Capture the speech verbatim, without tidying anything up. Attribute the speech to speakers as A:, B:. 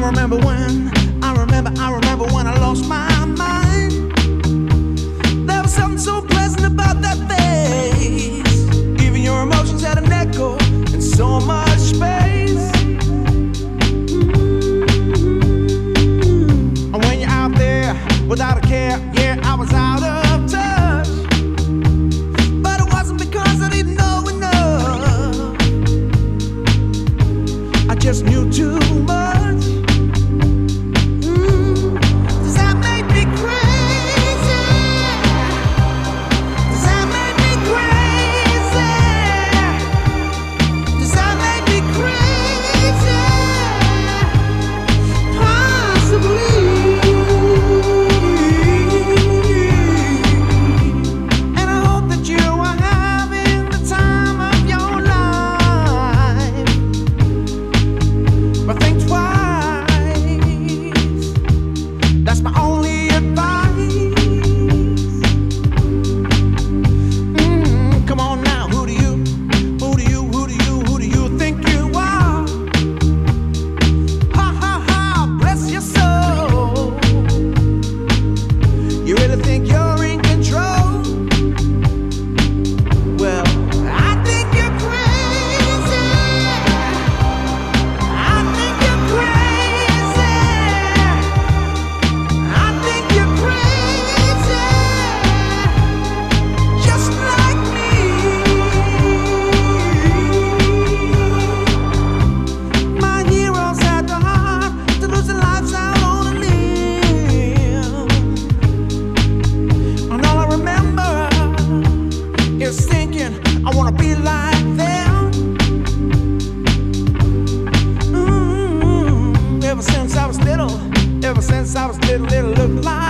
A: remember when, I remember, I remember when I lost my mind. There was something so pleasant about that face. Even your emotions had an echo in so much space. Mm-hmm. And when you're out there without a care, yeah, I was out of touch. But it wasn't because I didn't know enough. I just knew too much. I wanna be like them. Mm-hmm. Ever since I was little, ever since I was little, little looked like